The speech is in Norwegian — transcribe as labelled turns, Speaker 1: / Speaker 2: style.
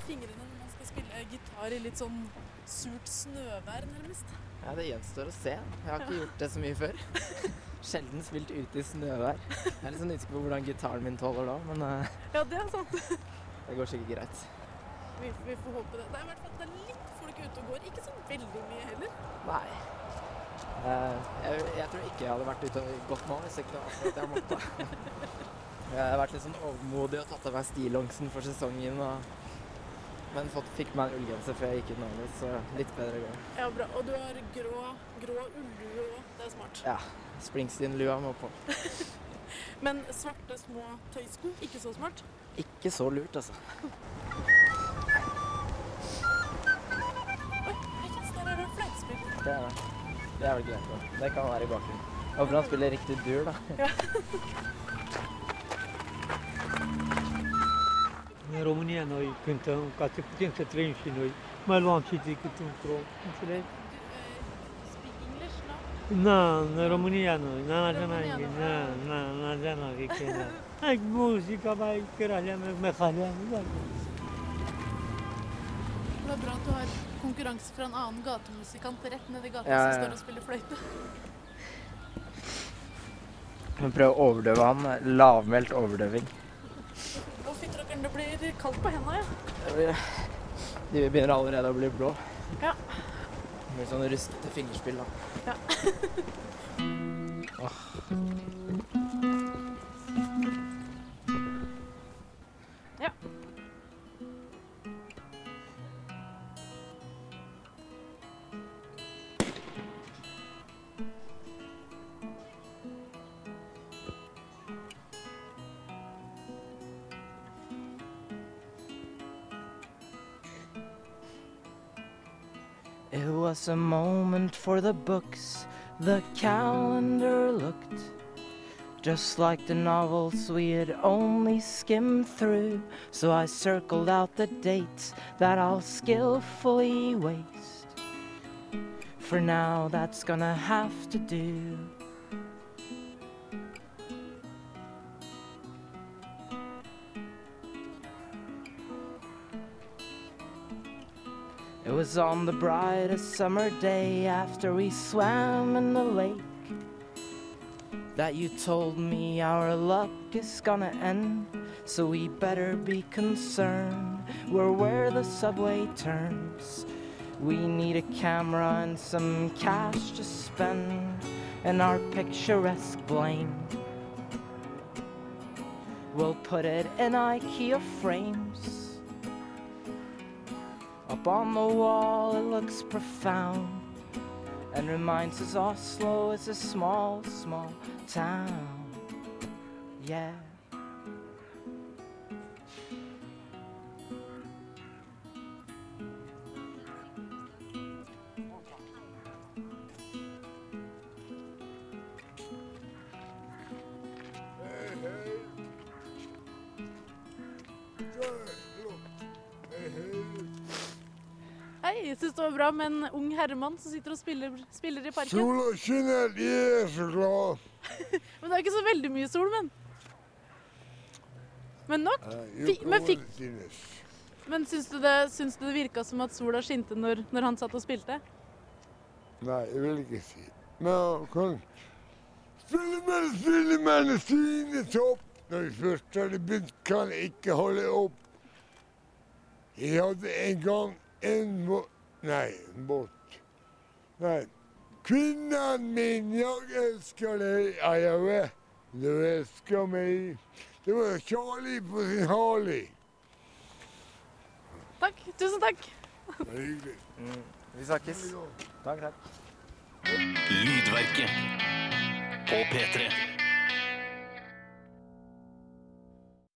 Speaker 1: fingrene når man skal spille gitar i litt sånn surt snøvær nærmest?
Speaker 2: Ja, det gjenstår å se. Jeg har ikke gjort det så mye før. Sjelden spilt ute i snøvær. Jeg er litt sånn usikker på hvordan gitaren min tåler da, men
Speaker 1: Ja, det er sant.
Speaker 2: det går sikkert greit.
Speaker 1: Vi får håpe det. Det er i hvert fall det er litt folk ute og går. Ikke så veldig mye heller.
Speaker 2: Nei. Jeg tror ikke jeg hadde vært ute og gått nå, hvis ikke det var akkurat jeg måtte. Jeg har vært litt sånn overmodig og tatt av meg stillongsen for sesongen, men fikk meg en ullgenser før jeg gikk ut nå, så litt bedre går.
Speaker 1: Ja, bra. Og du har grå ullue også. Det er smart.
Speaker 2: Ja, Springsteen-lua må på.
Speaker 1: Men svarte små tøysko, ikke så smart?
Speaker 2: Ikke så lurt, altså.
Speaker 1: Oi, der er det fleitspill.
Speaker 2: Det er det. Det er vel greit da. Det kan være i bakgrunnen. Jeg håper han spiller riktig dur, da.
Speaker 1: Ja.
Speaker 3: În România noi cântăm ca să putem să trăim și noi. Mai luam și decât într-o, înțelegi?
Speaker 1: Speak English, no?
Speaker 3: Na, în România noi, na, că na. Hai muzica mai căralea, mehalea, da.
Speaker 1: Det er bra at du har konkurranse fra en annen gatemusikant rett ned i gata
Speaker 2: Ja, ja.
Speaker 1: som står og spiller fløyte.
Speaker 2: Jeg prøver å overdøve han. Lavmælt overdøving.
Speaker 1: Og fytterakkeren, det blir kaldt på hendene, ja.
Speaker 2: De begynner allerede å bli blå.
Speaker 1: Ja.
Speaker 2: Det blir sånn ruskete fingerspill, da.
Speaker 1: Ja. Ja.
Speaker 2: It was a moment for the books. The calendar looked just like the novels we had only skimmed through. So I circled out the dates that I'll skillfully waste. For now, that's gonna have to do. It was on the brightest summer day after we swam in the lake that you told me our luck is gonna end, so we better be concerned. We're where the subway turns. We need a camera and some cash to spend, and our picturesque blame. We'll put it in IKEA frames. Up on the wall it looks profound and reminds us Oslo is a small, small town. Yeah.
Speaker 1: Hei, jeg synes det var bra med en ung herremann som sitter og spiller i parken.
Speaker 4: Sola skinner, jeg er så glad.
Speaker 1: Men det er ikke så veldig mye sol, men nok. Men syns du det virket som at sola skinte når han satt og spilte?
Speaker 4: Nei, jeg vil ikke si. Men han kan spille med en sine topp. Når vi først hadde begynt, kan jeg ikke holde opp. Jeg hadde en gang en båt. Kvinnen min, jeg elsker deg, jeg vet. Du elsker meg. Det var Charlie på sin Harley.
Speaker 1: Takk, tusen takk.
Speaker 4: Det var hyggelig.
Speaker 2: Vi snakkes. Takk.
Speaker 5: Lydverket på P3.